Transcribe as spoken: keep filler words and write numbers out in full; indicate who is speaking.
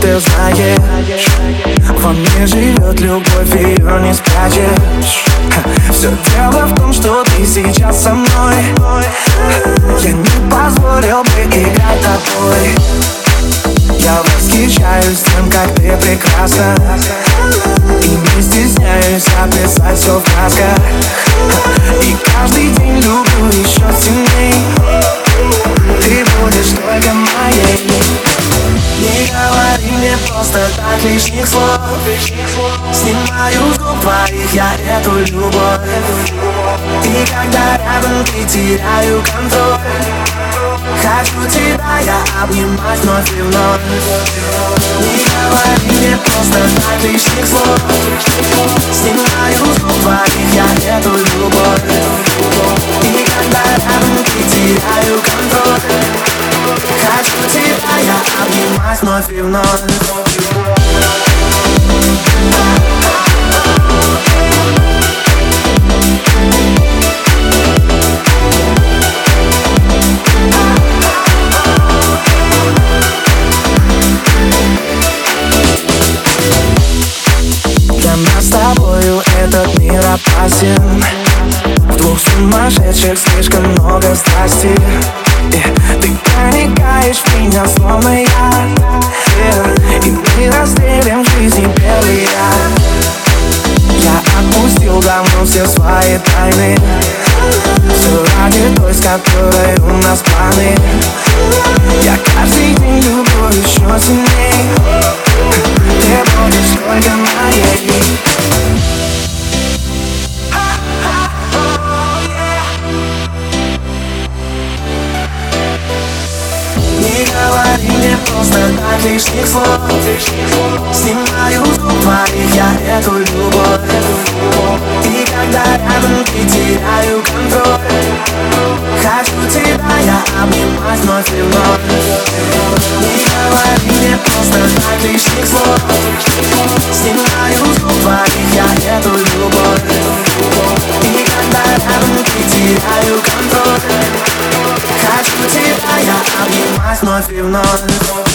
Speaker 1: ты знаешь, во мне живет любовь, ее не спрячешь. Все дело в том, что ты сейчас со мной. Я не позволил бы играть тобой. Я восхищаюсь тем, как ты прекрасна, и не стесняюсь описать все в красках. И каждый день люблю еще сильней. Ты будешь только моей. Не говори мне просто так лишних слов. Снимаю с губ твоих я эту любовь. И когда рядом ты, теряю контроль. Хочу тебя я обнимать вновь и вновь. Не говори мне просто так лишних слов. Снимаю с губ твоих я эту любовь. И когда рядом ты, теряю контроль. Хочу тебя я обнимать вновь и вновь. Для нас с тобою этот мир опасен. В двух сумасшедших слишком много страсти. И ты проникаешь в меня, словно я. И мы разделим в жизни первый ряд. Я отпустил давно все свои тайны. Все ради той, с которой у нас планы. Я каждый день люблю еще сильней. Ты будешь только моей. Не говори мне просто так лишних слов. Снимаю с губ твоих я эту любовь. И когда рядом ты, теряю контроль. Хочу тебя я обнимать вновь и вновь. Не говори мне просто так лишних слов. Снимаю с губ твоих я эту любовь. И когда рядом ты, теряю контроль. Хочу тебя я обнимать вновь и вновь.